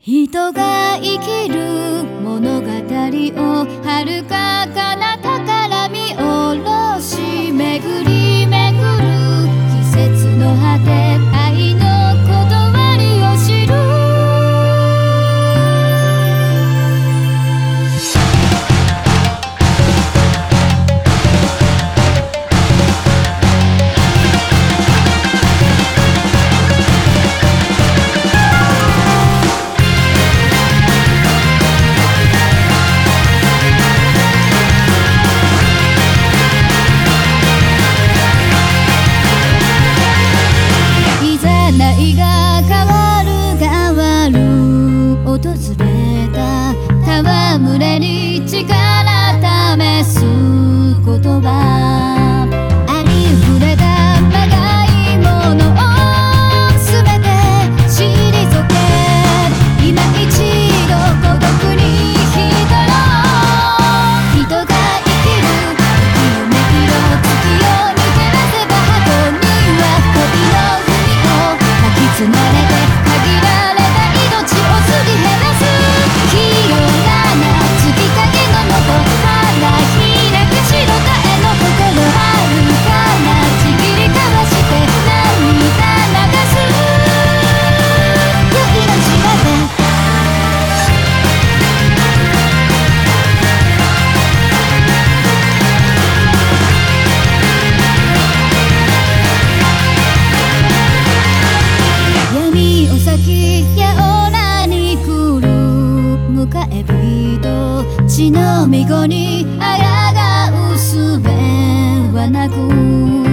人が生きる物語を遥か彼方から見下ろし、巡り巡る季節の果て、愛の断りを知る。ないが変わる変わる訪れた戯れに力試す言葉、ありふれたまがいものをすべて退け、今一度孤独に浸ろう。人が生きる夢色月を抜け出せば箱には恋のつまれて限られた命をすり減らす。清らな月影のもと花開く白たえの心、遥かなちぎり交わして涙流す。恋の仕業闇を咲きやおらに来る迎え人、血のみ子に抗う術はなく